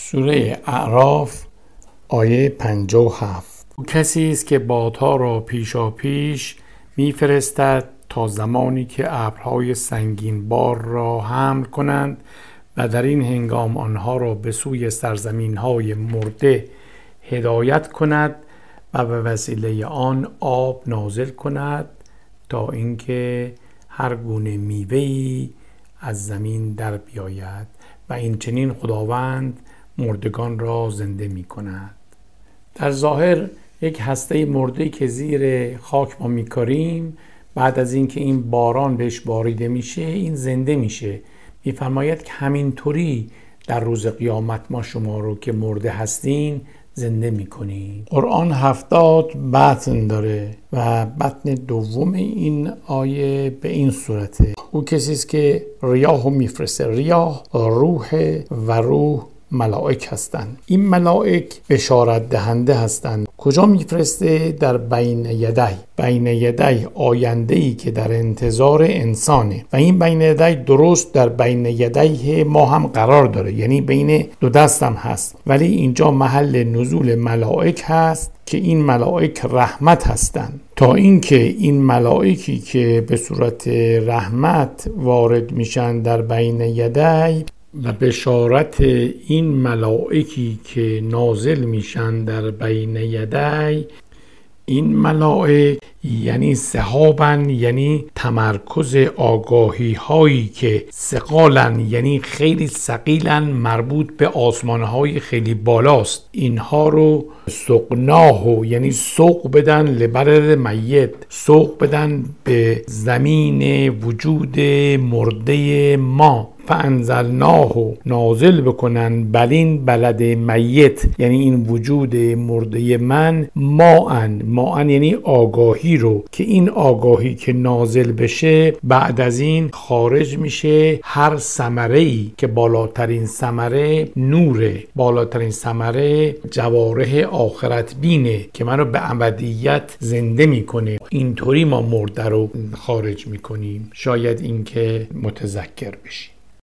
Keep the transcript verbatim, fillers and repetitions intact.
سوره اعراف آیه پنجاه و هفت. او کسی است که بادها را پیشا پیش میفرستد تا زمانی که ابرهای سنگین بار را حمل کنند و در این هنگام آنها را به سوی سرزمین‌های مرده هدایت کند و به وسیله آن آب نازل کند تا اینکه هر گونه میوه‌ای از زمین در بیاید و این چنین خداوند مردگان را زنده می کند. در ظاهر یک هسته مرده که زیر خاک ما میکاریم، بعد از اینکه این باران بهش باریده میشه این زنده میشه. میفرماید که همینطوری در روز قیامت ما شما رو که مرده هستین زنده میکنیم. قرآن هفتاد متن داره و متن دوم این آیه به این صورته: او کسی است که ریاحو میفرسته. ریاح روح و روح ملائک هستند. این ملائک بشارت دهنده هستند. کجا میفرسته؟ در بین یدی. بین یدی آینده‌ای که در انتظار انسانه و این بین یدی درست در بین یدی ما هم قرار داره، یعنی بین دو دست هم هست، ولی اینجا محل نزول ملائک هست که این ملائک رحمت هستند. تا اینکه این ملائکی که به صورت رحمت وارد میشن در بین یدی و بشارت این ملائکی که نازل میشن در بین یدی، این ملائک یعنی سحابن، یعنی تمرکز آگاهی هایی که ثقالن، یعنی خیلی ثقیلن، مربوط به آسمان های خیلی بالاست. اینها رو سقناه، یعنی سوق بدن لبرد میت، سوق بدن به زمین وجود مرده ما. فانزلناه، نازل بکنن بر این بلد میت، یعنی این وجود مرده من، ماءن. ماءن یعنی آگاهی رو که این آگاهی که نازل بشه بعد از این خارج میشه هر ثمره‌ای که بالاترین ثمره نوره، بالاترین ثمره جواره آخرت بینه که منو به ابدیت زنده میکنه. اینطوری ما مرده رو خارج میکنیم. شاید این که متذکر بشی.